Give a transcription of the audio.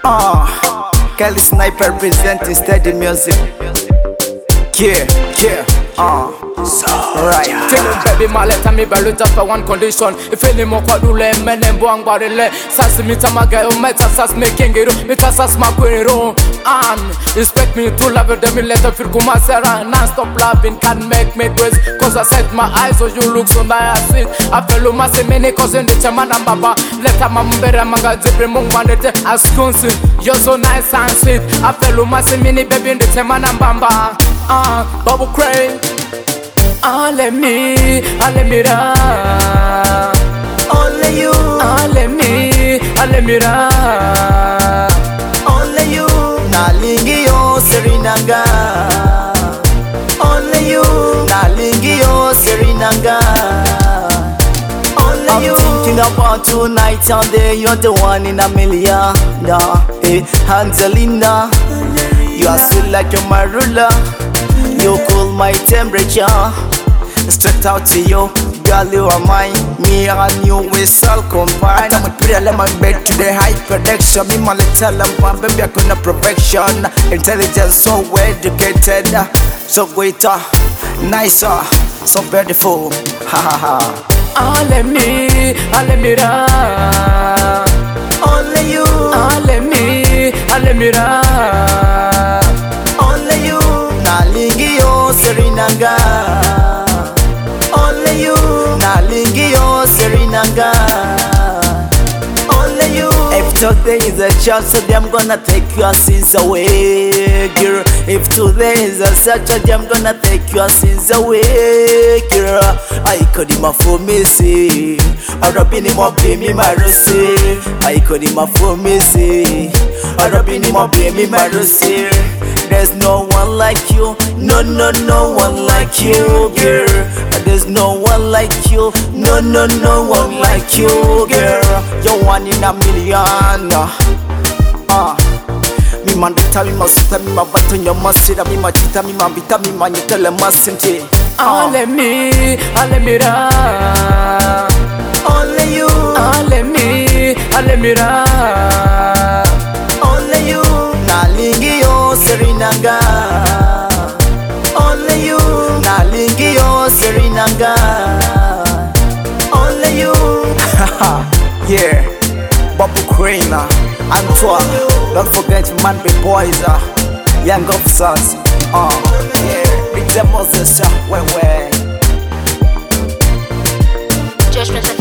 Kelly Sniper presenting steady music. Yeah, yeah, right. Tell him baby my let me value just for one condition. If any more call you let men and buang barrel. Sass me tamaga meta sass making it meta sass maquero. And expect me to love them in letter for Kumasera. Non-stop loving can make me twist. Cause I set my eyes so you look so nice. I feel my many cause in the chairman and baba. Let a mambera manga zipre mungwanete as constant. You're so nice and sweet. I feel my many baby in the chairman and bamba. Bubble Cray. Let me run. Only you, Let me run. only you. Nalingi yo Serinaga. Only you, Nalingi yo Serinaga. Only you. I'm thinking about you night and day. You're the one in a million. Hey, Angelina, you are sweet like a marula. You cool my temperature. Straight out to you, girl, you are mine. Me and you, we shall combine. I'm with pretty my bed to the high protection. Me man, tell them, baby, I couldn't perfection. Intelligence, so well educated, so greater, nicer, so beautiful. Ha ha ha. Let me run. Only you, Let me run. only you. Nalingi yo Serinaga. Only you, Nalingi yo Serinaga. Only you. If today is a chance, so I'm gonna take your sins away, girl. If today is a Saturday, I'm gonna take your sins away, girl. I could him for me, see. I robin him up, pay me my rosy. I could him for me, see. I robin him up, pay me my rosy. There's no one like you, no one like you, girl. There's no one like you, no one like you, girl. You're one in a million. Me man data, me masita, me mabata, me masira, me machita, me mambita, me manita, le masinti. Let me run. Only you, Let me run. only you. Nalingi yo Serinaga. Only you, Nalingi yo Serinaga. Only you. Yeah, Bubble Crane, Antoine. Don't forget man big boys, young officers. Yeah, big Moses, when Judgment